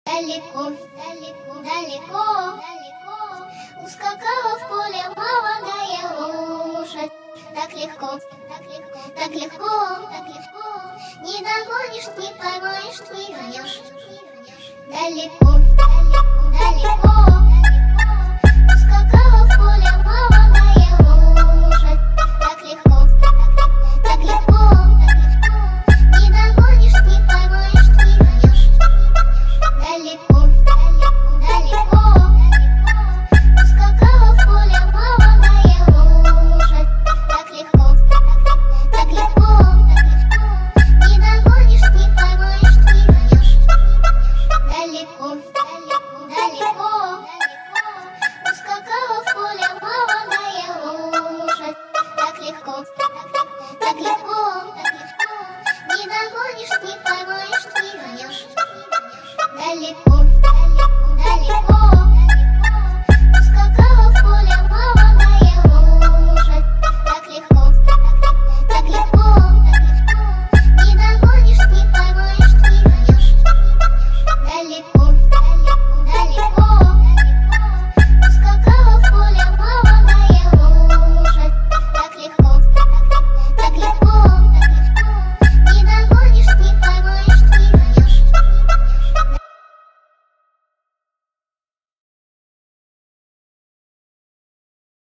Далеко, далеко, далеко, далеко ускакала в поле молодая лошадь. Так легко, так легко, так легко, так легко не догонишь, не поймаешь, не вернешь. Далеко, далеко, далеко, далеко ускакала в поле молодая лошадь. Так легко, так легко, так легко, так легко не догонишь, не поймаешь, не вернешь. Далеко, далеко, далеко, далеко ускакала в поле молодая лошадь. Так легко, так легко, так легко не догонишь, не поймаешь, не вернешь. Далеко, далеко, далеко, далеко ускакала в поле молодая лошадь. Так легко, так легко, так легко не догонишь, не поймаешь, не вернешь. Далеко, далеко, далеко.